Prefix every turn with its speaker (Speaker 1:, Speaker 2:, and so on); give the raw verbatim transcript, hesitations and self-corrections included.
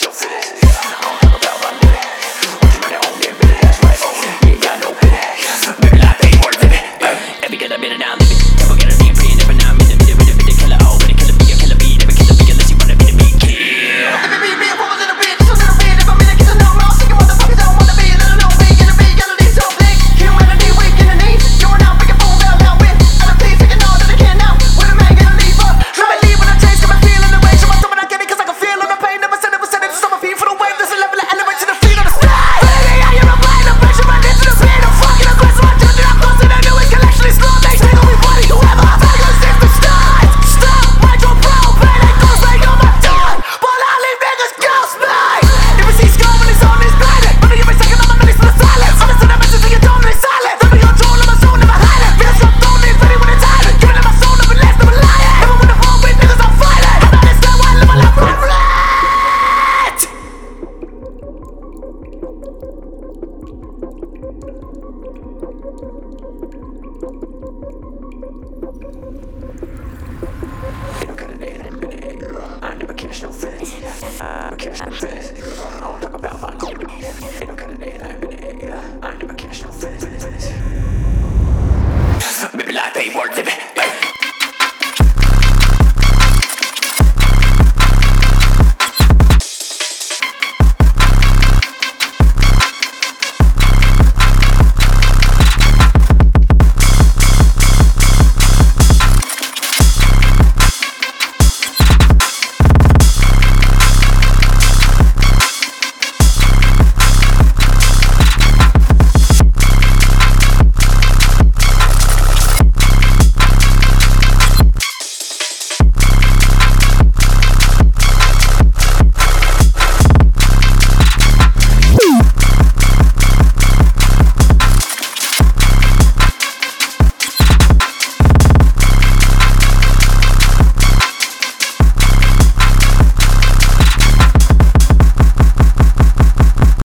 Speaker 1: cash, no feelings. I don't talk about my living. What you know that own that billy, that's right. You ain't got no pity. Baby, life ain't worth living. Every girl I've been and I'm living. Never get a damn free, never now I'm in the middle, middle, middle, killer, oh, but it killer me, a killer me, never killer me unless you wanna be the big kill. If it be me, I'm a little bit, just a little bit. If I'm in the kitchen, no, no, sick of motherfuckers, I don't wanna be a little, no, big, in the big, yellow, these so big. Humanity weak in the knees. Going out, making fool, well, now with. I don't please, taking all that I can now. With a man, gonna leave up. Try to leave with a taste, got my feeling the way. Show myself when I get it, cause I can feel all the pain. Never said it, was said it, just on my feet for the wave. There's a level of elevate to the feet of the sky. Baby, I am a blind, I'm pushing my into the speed. I'm fucking aggressive, I'm judging, I'm close, and I knew it can actually slow. They take on me, buddy, whoever I'm gonna save the stars. Stop, right your bro, man, that goes like on my dog. But I leave niggas ghost night. If you see scum when it's on this planet, but you been second on my minutes for the silence. Understand that message in your tone, it's silent. Let me control of my soul, never hide it. Feel some throne, ain't ready when it's time. Giving it my soul, never less, never lying. Never with the phone with niggas, I'm fighting. I'm not this guy, why I live my life privilege. I never catch no feelings. I never catch no feelings. I don't talk about my life. Ain't no kind of day I've been in. I never catch no feelings. Maybe life ain't worth living.